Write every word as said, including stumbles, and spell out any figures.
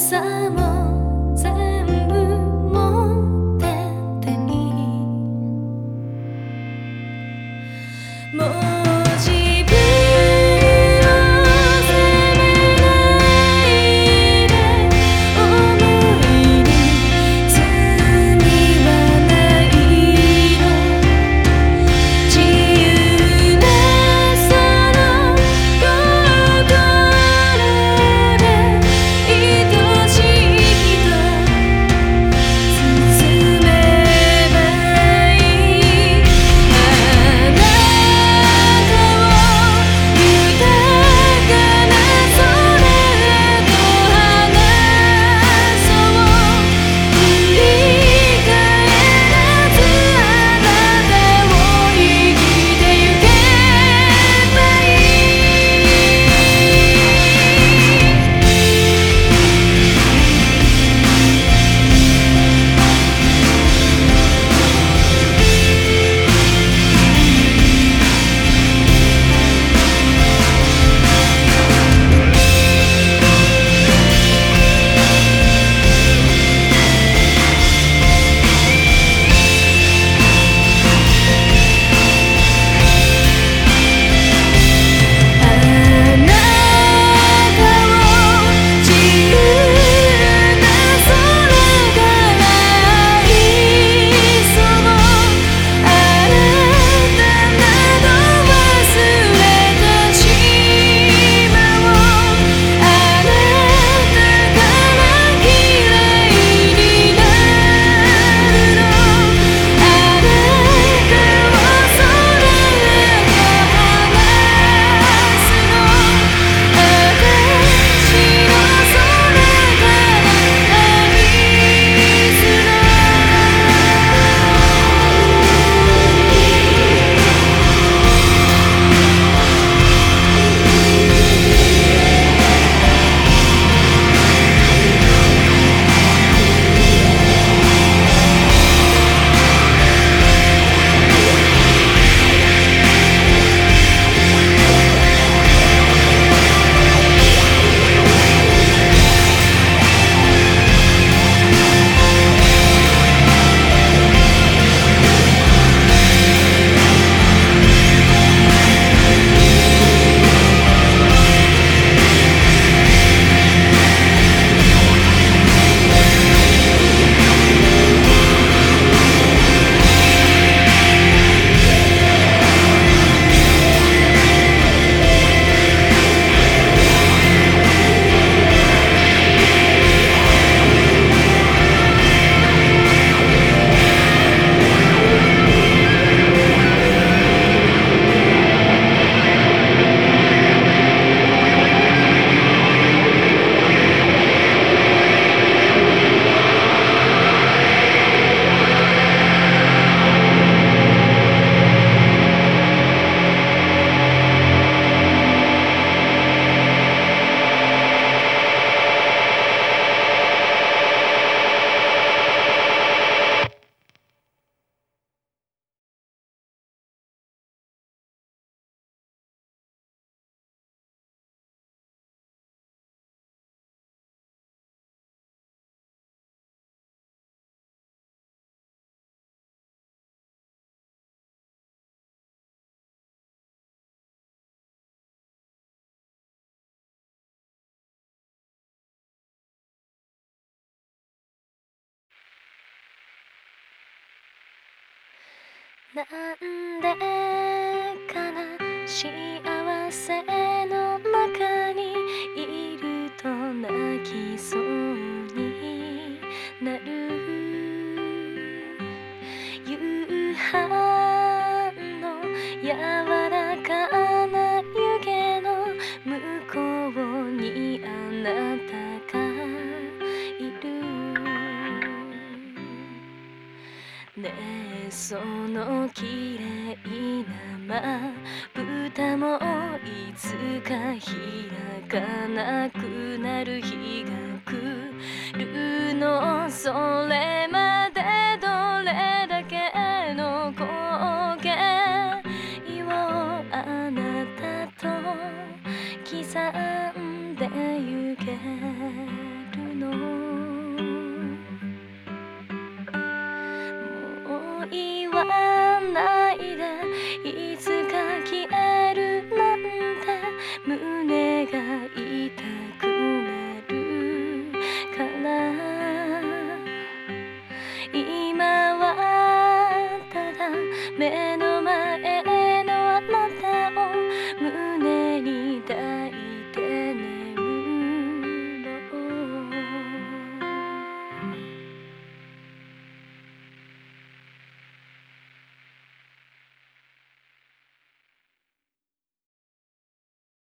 さも全部持ってていい。もう自分を責めないで、思いに罪はないの。自由なその心で愛しいと包めばいい。あなたを豊かな空と話そう。振り返らずあなたを生きてゆけばいい。あなたを自由な空から愛そう。あなたなど忘れてしまおう。あなたから嫌いになるの。あなたを空へと離すの。私の空から愛すの。なんでかな、幸せの中にいると泣きそうになる。夕飯の柔らかな湯気の向こうにあなたがいる。ねえその綺麗なまぶたもいつか開かなくなる日が来るの。それまでどれだけの光景をあなたと刻んでゆけるの。 目